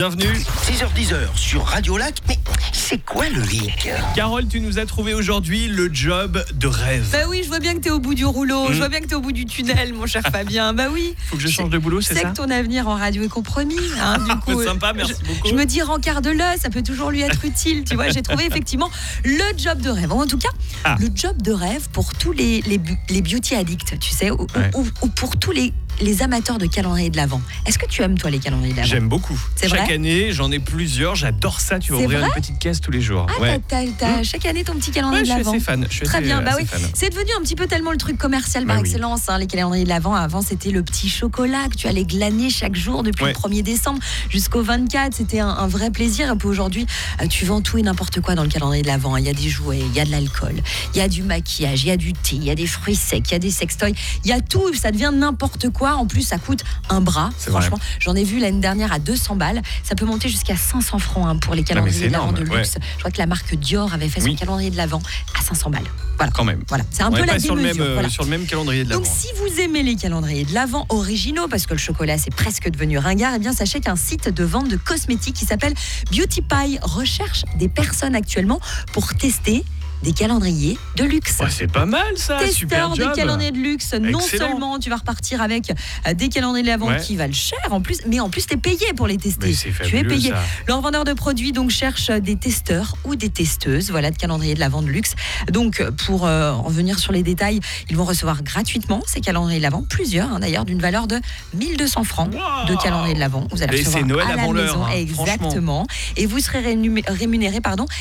Bienvenue. 6h10 sur Radio Lac. Mais c'est quoi le hic? Carole, tu nous as trouvé aujourd'hui le job de rêve. Bah oui, je vois bien que t'es au bout du rouleau, je vois bien que t'es au bout du tunnel, mon cher Fabien. Bah oui. Faut que je change de boulot, c'est Je sais ça? que ton avenir en radio est compromis. Du coup, C'est sympa, merci beaucoup. je me dis rencard de l'œil, ça peut toujours lui être utile. Tu vois, j'ai trouvé effectivement le job de rêve. En tout cas, le job de rêve pour tous les beauty addicts, tu sais, ou pour tous les amateurs de calendrier de l'Avent. Est-ce que tu aimes, toi, les calendriers de l'Avent? J'aime beaucoup. C'est Chaque vrai année, j'en ai plusieurs. J'adore ça. Tu vas C'est ouvrir vrai une petite caisse tous les jours. Ah, t'as chaque année ton petit calendrier Ouais, de je suis l'Avent. assez fan. Très bien, bah oui. fan. C'est devenu un petit peu tellement le truc commercial par Bah oui. excellence, les calendriers de l'Avent. Avant, c'était le petit chocolat que tu allais glaner chaque jour depuis le 1er décembre jusqu'au 24. C'était un vrai plaisir. Et puis aujourd'hui, tu vends tout et n'importe quoi dans le calendrier de l'Avent. Il y a des jouets, il y a de l'alcool, il y a du maquillage, il y a du thé, il y a des fruits secs, il y a des sextoys, il y a tout. Ça devient n'importe quoi. En plus, ça coûte un bras. Franchement, j'en ai vu l'année dernière à 200 balles. Ça peut monter jusqu'à 500 francs pour les calendriers de l'Avent de luxe. Je crois que la marque Dior avait fait son calendrier de l'Avent à 500 balles. Voilà. Quand même. Voilà. C'est un peu la sur le démesure. même sur le même calendrier de l'Avent. Donc si vous aimez les calendriers de l'Avent originaux, parce que le chocolat c'est presque devenu ringard, eh bien sachez qu'un site de vente de cosmétiques qui s'appelle Beauty Pie recherche des personnes actuellement pour tester des calendriers de luxe. Ouais, c'est pas mal ça, super Testeur job. des calendriers de luxe. Non Excellent. seulement tu vas repartir avec des calendriers de l'Avent qui valent cher en plus, mais en plus tu es payé pour les tester. Mais c'est Tu es fabuleux, payé. ça. Leur vendeur de produits donc cherche des testeurs ou des testeuses, voilà, de calendriers de l'Avent de luxe. Donc pour en venir sur les détails, ils vont recevoir gratuitement ces calendriers de l'Avent, plusieurs d'ailleurs, d'une valeur de 1200 francs de calendrier de l'Avent. Vous allez Et recevoir c'est Noël à la avant l'heure, maison, franchement. exactement. Et vous serez rémunéré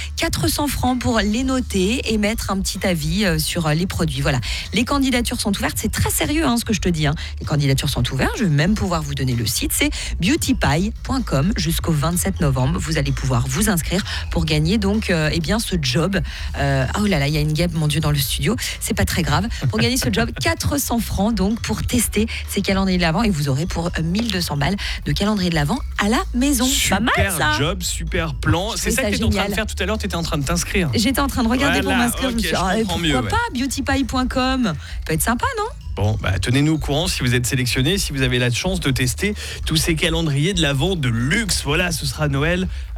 400 francs pour les noter et mettre un petit avis sur les produits. Voilà. Les candidatures sont ouvertes. C'est très sérieux ce que je te dis. Les candidatures sont ouvertes. Je vais même pouvoir vous donner le site. C'est beautypie.com jusqu'au 27 novembre. Vous allez pouvoir vous inscrire pour gagner donc ce job. Oh là là, il y a une guêpe, mon Dieu, dans le studio. C'est pas très grave. Pour gagner ce job, 400 francs donc pour tester ces calendriers de l'Avent et vous aurez pour 1200 balles de calendrier de l'Avent à la maison. Super pas mal ça. job, super plan. C'est ça que tu étais en train de faire tout à l'heure. Tu étais en train de t'inscrire. J'étais en train de regarder pour m'inscrire. Je me suis dit, pourquoi mieux, pas beautypie.com. Peut être sympa, non? Bon, tenez-nous au courant si vous êtes sélectionné, si vous avez la chance de tester tous ces calendriers de l'Avent de luxe. Voilà, ce sera Noël